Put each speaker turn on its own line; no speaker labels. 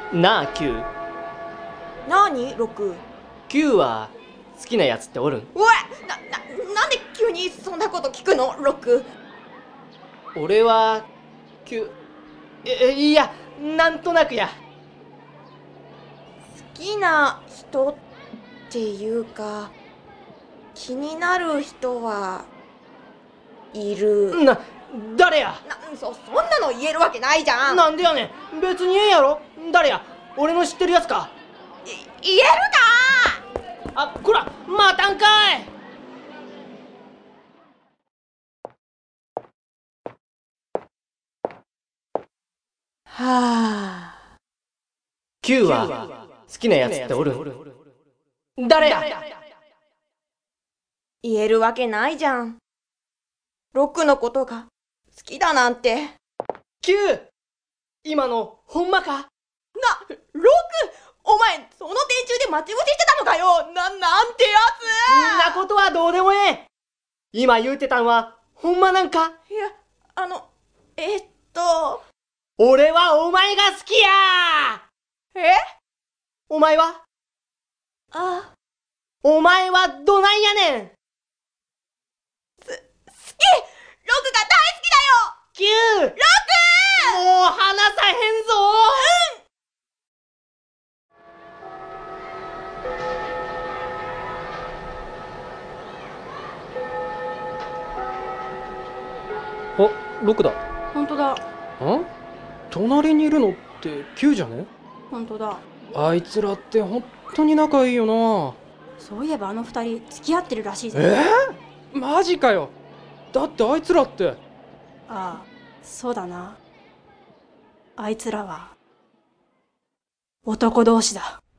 なあ、Q。
なに、ロク。
Q は好きなやつっておるん？
おい、なんで急にそんなこと聞くの、ロク。
俺は Q、いや、なんとなくや。
好きな人っていうか、気になる人はいる。
誰や？
そんなの言えるわけないじゃん。
なんでやねん。別にええやろ。誰や？俺の知ってるやつか？
言えるか。
こら、待たんかい。
はあ。
Q は好きなやつっておるん？誰や？
言えるわけないじゃん。ロックのことが好きだなんて。
Q、今のほんまか？
ロック、お前その電柱で待ち伏せしてたのかよ。なんてや
んなことはどうでもええ。今言うてたんはほんまなんか？
つ。いや、
俺はお前が好きや。お前は？お前はどないやねん。
好き。ロックが大好きだよ。
Q、
ロック。
もう離さへんぞ。
ロクだ。
ほんとだ。
隣にいるのってQじゃね？
ほんとだ。
あいつらって本当に仲いいよな。
そういえばあの二人付き合ってるらしいぜ。
マジかよ。だってあいつらって。
ああ、そうだな。あいつらは男同士だ。